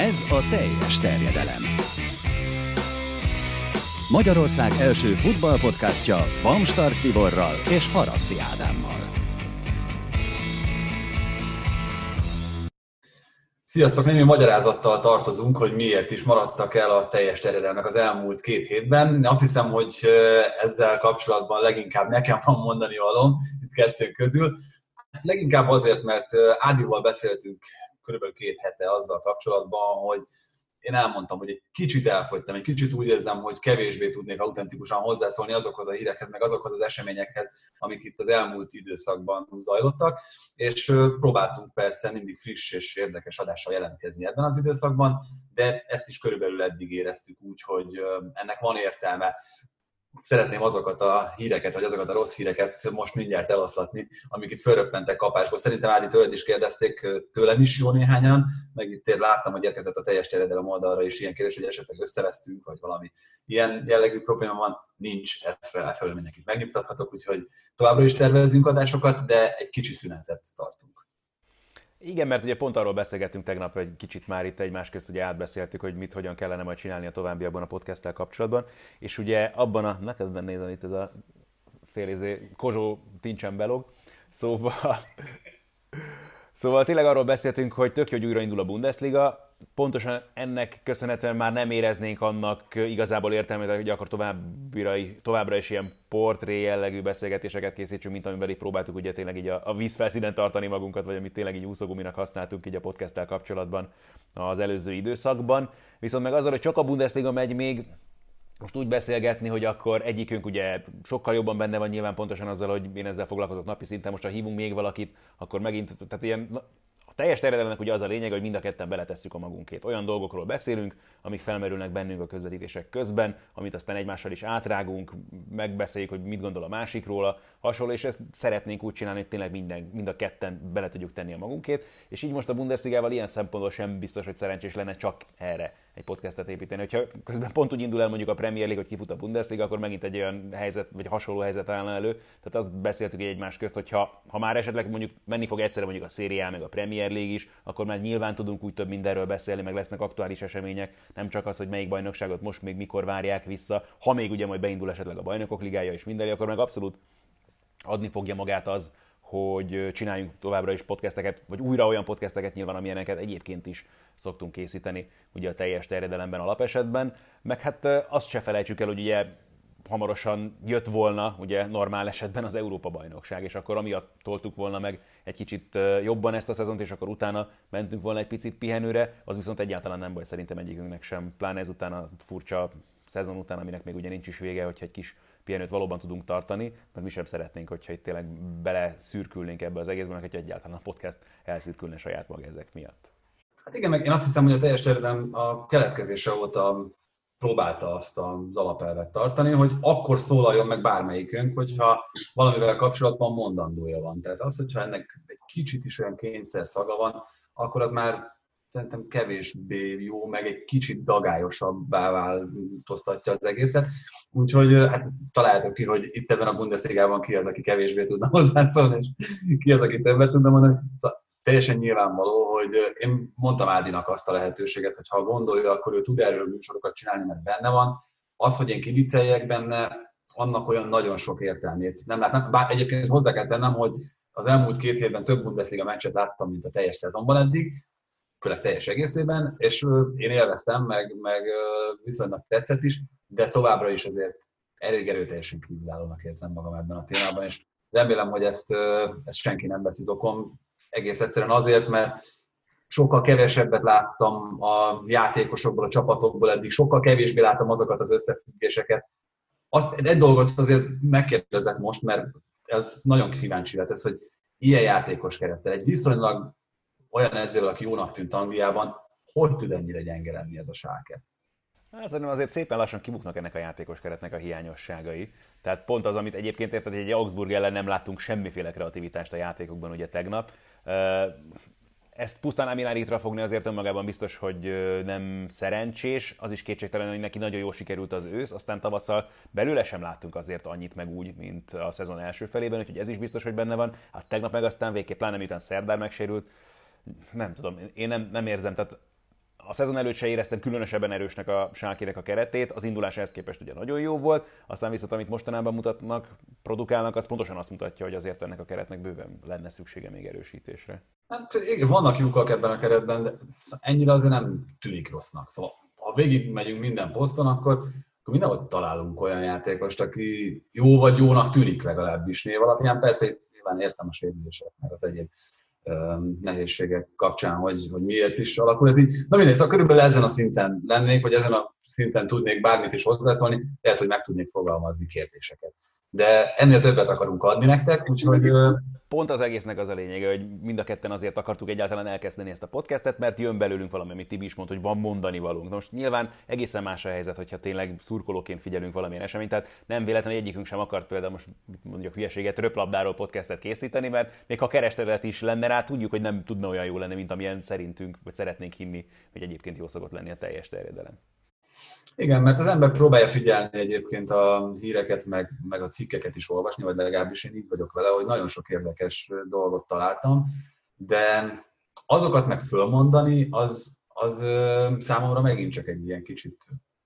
Ez a teljes terjedelem. Magyarország első futballpodcastja Bamstart Tiborral és Haraszti Ádámmal. Sziasztok! Némi magyarázattal tartozunk, hogy miért is maradtak el a teljes terjedelmek az elmúlt 2 hétben. Azt hiszem, hogy ezzel kapcsolatban leginkább nekem van mondani valóm itt kettőnk közül. Leginkább azért, mert Ádival beszéltünk körülbelül 2 hete azzal kapcsolatban, hogy én elmondtam, hogy egy kicsit elfogytam, egy kicsit úgy érzem, hogy kevésbé tudnék autentikusan hozzászólni azokhoz a hírekhez, meg azokhoz az eseményekhez, amik itt az elmúlt időszakban zajlottak, és próbáltunk persze mindig friss és érdekes adással jelentkezni ebben az időszakban, de ezt is körülbelül eddig éreztük úgy, hogy ennek van értelme. Szeretném azokat a híreket, vagy azokat a rossz híreket most mindjárt eloszlatni, amik itt fölröppentek kapásból. Szerintem Ádi, tőled is kérdezték, tőlem is jó néhányan, meg itt láttam, hogy érkezett a teljes terjedelem oldalra is ilyen kérdés, hogy esetleg összevesztünk, vagy valami ilyen jellegű probléma van. Nincs, felől mindenkit megnyugtathatok, úgyhogy továbbra is tervezünk adásokat, de egy kicsi szünetet tartunk. Igen, mert ugye pont arról beszélgettünk tegnap egy kicsit már itt egymás közt, ugye átbeszéltük, hogy mit, hogyan kellene majd csinálni a továbbiakban a podcasttel kapcsolatban, és ugye abban a, neked nézem itt ez a fél Kozsó Tincsen belog, szóval tényleg arról beszéltünk, hogy tök jó, hogy újraindul a Bundesliga, pontosan ennek köszönhetően már nem éreznénk annak igazából értelmét, hogy akkor továbbra is ilyen portré jellegű beszélgetéseket készítsünk, mint amiben így próbáltuk ugye tényleg így a vízfelszínen tartani magunkat, vagy amit tényleg így úszóguminak használtunk így a podcasttel kapcsolatban az előző időszakban. Viszont meg azzal, hogy csak a Bundesliga megy még, most úgy beszélgetni, hogy akkor egyikünk ugye sokkal jobban benne van nyilván pontosan azzal, hogy én ezzel foglalkozok napi szinten, most ha hívunk még valakit, akkor megint, tehát ilyen a teljes terjedelemnek ugye az a lényeg, hogy mind a ketten beletesszük a magunkét. Olyan dolgokról beszélünk, amik felmerülnek bennünk a közvetítések közben, amit aztán egymással is átrágunk, megbeszéljük, hogy mit gondol a másikról, hasonló, és ezt szeretnénk úgy csinálni, hogy tényleg mind a ketten bele tudjuk tenni a magunkét, és így most a Bundesligával ilyen szempontból sem biztos, hogy szerencsés lenne csak erre egy podcastet építeni. Hogyha közben pont úgy indul el mondjuk a Premier League, hogy kifut a Bundesliga, akkor megint egy olyan helyzet, vagy hasonló helyzet állna elő. Tehát azt beszéltük egymás közt, hogy ha már esetleg mondjuk menni fog egyszerre mondjuk a Serie A meg a Premier League is, akkor már nyilván tudunk úgy több mindenről beszélni, meg lesznek aktuális események, nem csak az, hogy melyik bajnokságot most még mikor várják vissza, ha még ugye majd beindul esetleg a Bajnokok Ligája és minden, akkor meg abszolút adni fogja magát az, hogy csináljunk továbbra is podcasteket, vagy újra olyan podcasteket nyilván, amilyeneket egyébként is szoktunk készíteni, ugye a teljes terjedelemben alapesetben. Meg hát azt se felejtsük el, hogy ugye hamarosan jött volna ugye normál esetben az Európa-bajnokság, és akkor amiatt toltuk volna meg egy kicsit jobban ezt a szezont, és akkor utána mentünk volna egy picit pihenőre, az viszont egyáltalán nem baj szerintem egyikünknek sem, pláne ezután a furcsa szezon után, aminek még ugye nincs is vége, hogyha egy kis pihenőt valóban tudunk tartani, mert mi sem szeretnénk, hogyha itt tényleg beleszürkülnénk ebbe az egészben, hogy egyáltalán a podcast elszürkülne saját maga ezek miatt. Hát igen, meg én azt hiszem, hogy a teljes terjedelem a keletkezése óta próbálta azt az alapelvet tartani, hogy akkor szólaljon meg bármelyikünk, hogyha valamivel kapcsolatban mondandója van. Tehát az, hogyha ennek egy kicsit is olyan kényszer szaga van, akkor az már szerintem kevésbé jó, meg egy kicsit dagályosabbá változtatja az egészet. Úgyhogy hát találjátok ki, hogy itt ebben a Bundesligában ki az, aki kevésbé tudna hozzászólni, és ki az, aki többet tudna mondani. Szóval teljesen nyilvánvaló, hogy én mondtam Ádinak azt a lehetőséget, hogy ha gondolja, akkor ő tud erről műsorokat csinálni, mert benne van. Az, hogy én kivicceljek benne, annak olyan nagyon sok értelmét nem látnak. Bár egyébként hozzá kell tennem, hogy az elmúlt 2 hétben több Bundesliga meccset láttam, mint a teljes szezonban eddig, főleg teljes egészében, és én élveztem, meg viszonylag tetszett is, de továbbra is azért elég erőteljesen kívülállónak érzem magam ebben a témában, és remélem, hogy ezt senki nem veszi zokon, egész egyszerűen azért, mert sokkal kevesebbet láttam a játékosokból, a csapatokból eddig, sokkal kevésbé láttam azokat az összefüggéseket. Egy dolgot azért megkérdezek most, mert ez nagyon kíváncsi lett, ez, hogy ilyen játékos kerettel, egy viszonylag olyan edzővel, aki jónak tűnt Angliában, hogy tud ennyire gyenge lenni ez a Schalke? Hát szerintem azért szépen lassan kibuknak ennek a játékos keretnek a hiányosságai. Tehát pont az, amit egyébként érted, hogy egy Augsburg ellen nem láttunk semmiféle kreativitást a játékokban ugye tegnap. Ezt pusztán Aminarit-ra fogni azért önmagában biztos, hogy nem szerencsés. Az is kétségtelen, hogy neki nagyon jól sikerült az ősz, aztán tavasszal belőle sem láttunk azért annyit meg úgy, mint a szezon első felében, úgyhogy ez is biztos, hogy benne van. Hát tegnap meg aztán végképp, pláne miután Szerdár megsérült, nem tudom, én nem érzem, tehát a szezon előtt se éreztem különösebben erősnek a Schalkének a keretét, az indulás ehhez képest ugye nagyon jó volt, aztán viszont amit mostanában mutatnak, produkálnak, az pontosan azt mutatja, hogy azért ennek a keretnek bőven lenne szüksége még erősítésre. Hát igen, vannak lyukak ebben a keretben, de ennyire azért nem tűnik rossznak. Szóval ha végig megyünk minden poszton, akkor mindenhol találunk olyan játékost, aki jó vagy jónak tűnik legalábbis név alapján. Persze nyilván értem a sérülések, meg az egyéb nehézségek kapcsán, hogy miért is alakul ez így. Na mindegy, szóval körülbelül ezen a szinten lennék, vagy ezen a szinten tudnék bármit is hozzászólni, lehet, hogy meg tudnék fogalmazni kérdéseket. De ennél többet akarunk adni nektek, úgyhogy... Pont az egésznek az a lényege, hogy mind a ketten azért akartuk egyáltalán elkezdeni ezt a podcastet, mert jön belőlünk valami, amit Tibi is mondta, hogy van mondani valónk. Most nyilván egészen más a helyzet, hogyha tényleg szurkolóként figyelünk valamilyen eseményt, tehát nem véletlenül egyikünk sem akart például most mondjuk hülyeséget röplabdáról podcastet készíteni, mert még ha kereslet is lenne rá, tudjuk, hogy nem tudna olyan jó lenni, mint amilyen szerintünk, vagy szeretnénk hinni, hogy egyébként jó szokott lenni a teljes terjedelem. Igen, mert az ember próbálja figyelni egyébként a híreket, meg a cikkeket is olvasni, vagy legalábbis én így vagyok vele, hogy nagyon sok érdekes dolgot találtam, de azokat meg fölmondani, az számomra megint csak egy ilyen kicsit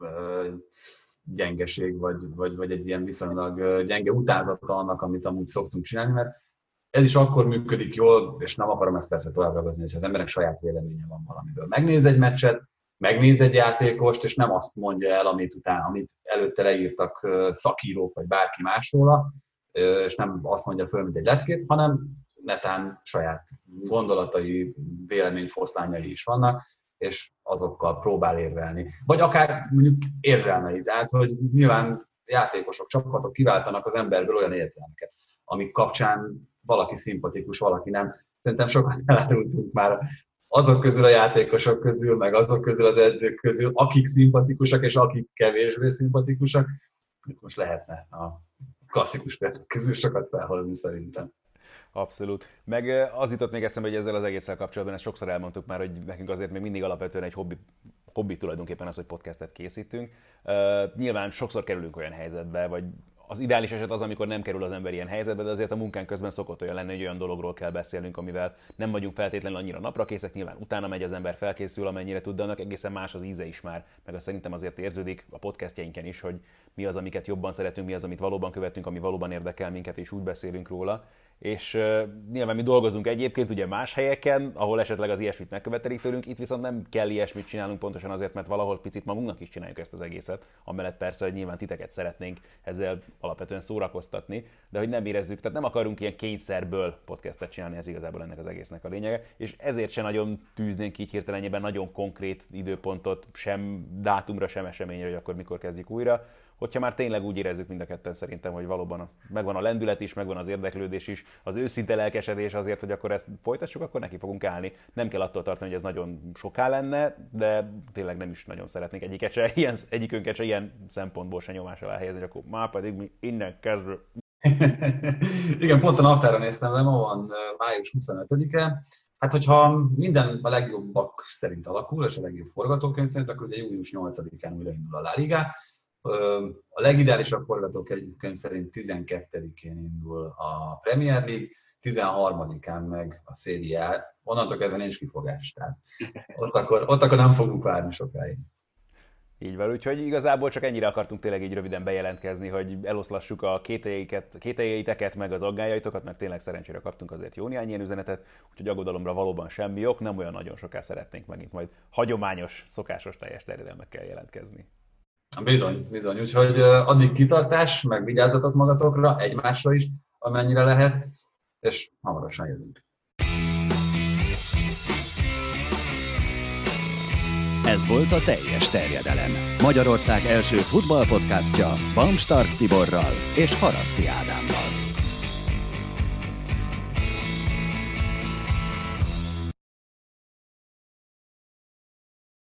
gyengeség, vagy egy ilyen viszonylag gyenge utánzata annak, amit amúgy szoktunk csinálni, mert ez is akkor működik jól, és nem akarom ezt persze tovább ragazni, hogy az emberek saját véleménye van valamiből. Megnéz egy meccset, megnéz egy játékost, és nem azt mondja el, amit előtte leírtak szakírók, vagy bárki más róla, és nem azt mondja föl, mint egy leckét, hanem netán saját gondolatai, véleményfoszlányai is vannak, és azokkal próbál érvelni. Vagy akár mondjuk érzelmei, tehát hogy nyilván játékosok, csapatok kiváltanak az emberből olyan érzelmeket, amik kapcsán valaki szimpatikus, valaki nem. Szerintem sokat elárultunk már azok közül a játékosok közül, meg azok közül az edzők közül, akik szimpatikusak és akik kevésbé szimpatikusak. Most lehetne a klasszikus példák közül sokat felhozni szerintem. Abszolút. Meg az jutott még eszembe, hogy ezzel az egésszel kapcsolatban, ezt sokszor elmondtuk már, hogy nekünk azért még mindig alapvetően egy hobbi tulajdonképpen az, hogy podcastet készítünk. Nyilván sokszor kerülünk olyan helyzetbe, vagy az ideális eset az, amikor nem kerül az ember ilyen helyzetbe, de azért a munkánk közben szokott olyan lenni, hogy olyan dologról kell beszélnünk, amivel nem vagyunk feltétlenül annyira naprakészek, nyilván utána megy az ember, felkészül, amennyire tud, de annak egészen más az íze is már, meg azt szerintem azért érződik a podcastjeinken is, hogy mi az, amiket jobban szeretünk, mi az, amit valóban követünk, ami valóban érdekel minket, és úgy beszélünk róla. És nyilván mi dolgozunk egyébként ugye más helyeken, ahol esetleg az ilyesmit megkövetelik tőlünk, itt viszont nem kell ilyesmit csinálnunk pontosan azért, mert valahol picit magunknak is csináljuk ezt az egészet, amellett persze, hogy nyilván titeket szeretnénk ezzel alapvetően szórakoztatni, de hogy nem érezzük, tehát nem akarunk ilyen kényszerből podcastet csinálni, ez igazából ennek az egésznek a lényege, és ezért se nagyon tűznénk így hirtelenjében nagyon konkrét időpontot, sem dátumra, sem eseményre, hogy akkor mikor kezdjük újra. Hogyha már tényleg úgy érezzük mind a ketten szerintem, hogy valóban megvan a lendület is, megvan az érdeklődés is, az őszinte lelkesedés azért, hogy akkor ezt folytassuk, akkor neki fogunk állni. Nem kell attól tartani, hogy ez nagyon soká lenne, de tényleg nem is nagyon szeretnék egyikünket se ilyen szempontból se nyomás alá helyezni, hogy akkor már pedig mi innen kezdve. Igen, pont a naptára néztem le, ma van május 25-e. Hát, hogyha minden a legjobbak szerint alakul, és a legjobb forgatókönyv szerint, akkor ugye július 8-án újraindul a La Liga. A legideálisabb forgatókönyv szerint 12-én indul a Premier League, 13-án meg a Serie A. Onnantól kezdve nincs kifogás, tehát ott akkor nem fogunk várni sokáig. Így van, úgyhogy igazából csak ennyire akartunk tényleg így röviden bejelentkezni, hogy eloszlassuk a kételjeiteket, meg az aggájaitokat, mert tényleg szerencsére kaptunk azért jó néhány ilyen üzenetet, úgyhogy aggodalomra valóban semmi ok, nem olyan nagyon soká szeretnénk megint majd hagyományos, szokásos teljes terjedelmekkel jelentkezni. Bizony. Úgyhogy addig kitartás, meg vigyázzatok magatokra, egymásra is, amennyire lehet, és hamarosan jövünk. Ez volt a teljes terjedelem. Magyarország első futballpodcastja Bamstark Tiborral és Haraszti Ádámmal.